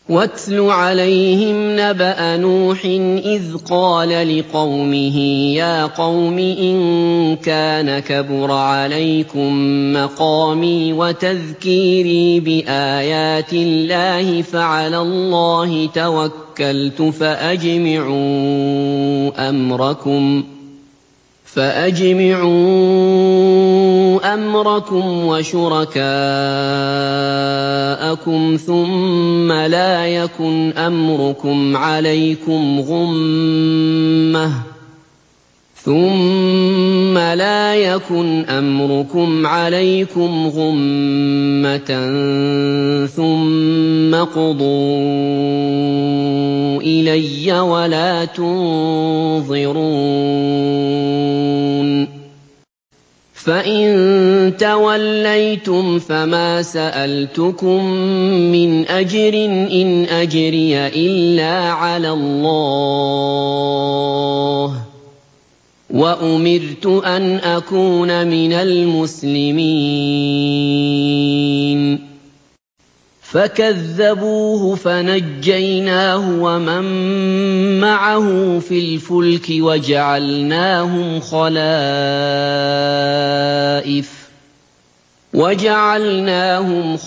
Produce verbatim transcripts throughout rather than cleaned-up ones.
وَاتْلُ عَلَيْهِمْ نَبَأَ نُوحٍ إِذْ قَالَ لِقَوْمِهِ يَا قَوْمِ إِن كَانَ كَبُرَ عَلَيْكُم مَّقَامِي وَتَذْكِيرِي بِآيَاتِ اللَّهِ فَعَلَى اللَّهِ تَوَكَّلْتُ فَأَجْمِعُوا أَمْرَكُمْ فَأَجْمِعُوا أَمْرَكُمْ وَشُرَكَاءَكُمْ ثُمَّ لَا يَكُنْ أَمْرُكُمْ عَلَيْكُمْ غُمَّةً ثُمَّ لَا يَكُنْ أَمْرُكُمْ عَلَيْكُمْ غُمَّةً ثُمَّ اقْضُوا إِلَيَّ وَلَا تُنظِرُونِ فَإِن تَوَلَّيْتُمْ فَمَا سَأَلْتُكُم مِّنْ أَجْرٍ إِنْ أَجْرِيَ إِلَّا عَلَى اللَّهِ ۖ وَأُمِرْتُ أَنْ أَكُونَ مِنَ الْمُسْلِمِينَ فَكَذَّبُوهُ فَنَجَّيْنَاهُ وَمَن مَّعَهُ فِي الْفُلْكِ وَجَعَلْنَاهُمْ خَلَائِفَ وَجَعَلْنَاهُمْ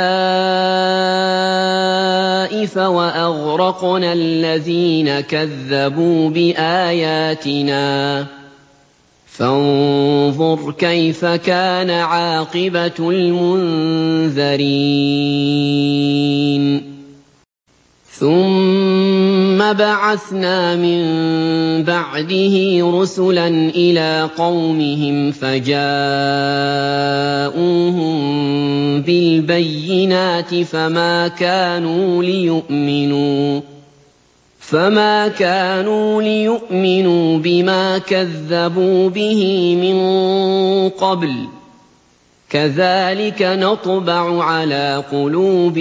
خَلَائِفَ وَأَغْرَقْنَا الَّذِينَ كَذَّبُوا بِآيَاتِنَا ۖ فَانظُرْ كَيْفَ كَانَ عَاقِبَةُ الْمُنذَرِينَ ثُمَّ بَعَثْنَا مِن بَعْدِهِ رُسُلًا إِلَىٰ قَوْمِهِمْ فَجَاءُوهُم بِالْبَيِّنَاتِ فَمَا كَانُوا لِيُؤْمِنُوا فما كانوا ليؤمنوا بما كذبوا به من قبل ۚ كذلك نطبع على قلوب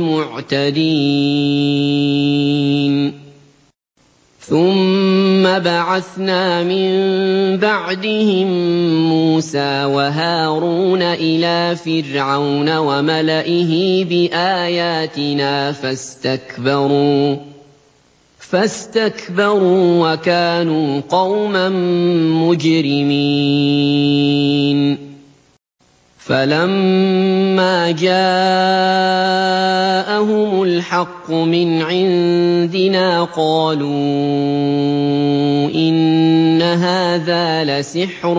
المعتدين ثم بعثنا من بعدهم موسى وهارون إلى فرعون وملئه بآياتنا فاستكبروا فاستكبروا وكانوا قوما مجرمين فلما جاءهم الحق من عندنا قالوا إن هذا لسحر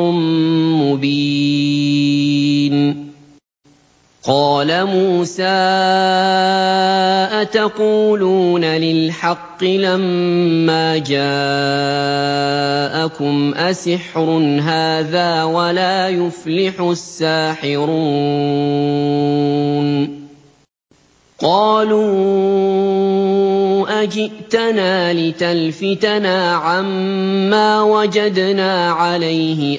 مبين قال موسى أتقولون للحق لما جاءكم أسحر هذا ولا يفلح الساحرون قالوا أجئتنا لتلفتنا عما وجدنا عليه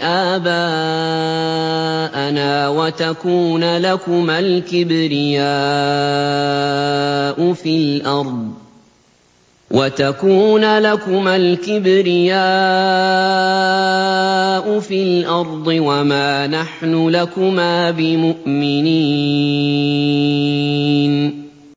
آباءنا وتكون لكما الكبرياء في الأرض وتكون لكما الكبرياء في الأرض وما نحن لكما بمؤمنين